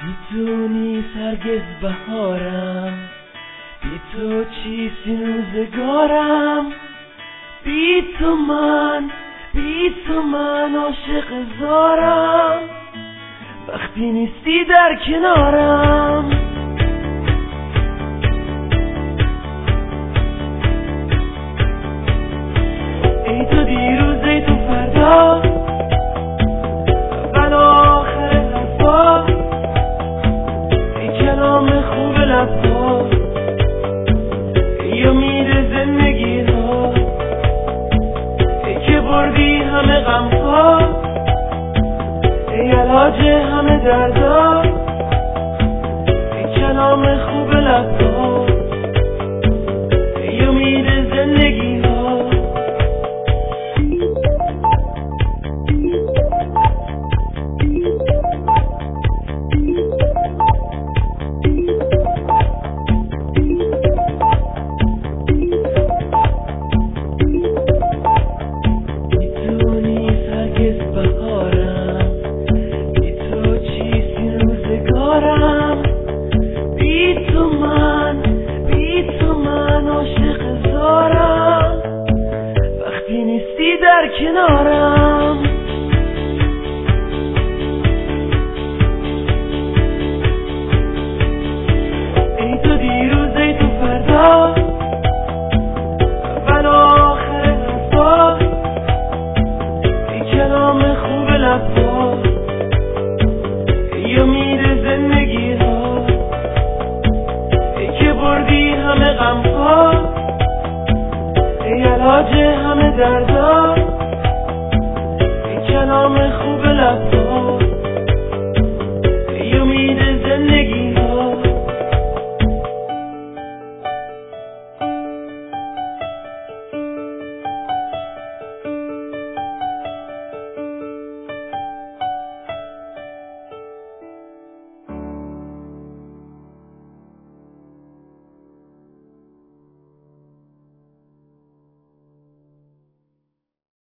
میتونی هرگز بهارم، بی تو چیست این روزگارم، بی تو من عاشق زارم، وقتی نیستی در کنارم. ای تو دیروز ای تو فردا، اول آخر حرفا، ای کلام خوب لبها، ای امید زندگی ها، ای که بردی همه غمها، ای علاج همه دردا، ای کلام خوب لبها، ای امید زندگی ها. در کنارم ای تو دیروز ای تو فردا، اول آخر حرفا، ای کلام خوب لبها، ای امید زندگی ها، ای که بردی همه غمها، ای علاج همه دردا، ای کلام خوب لبها.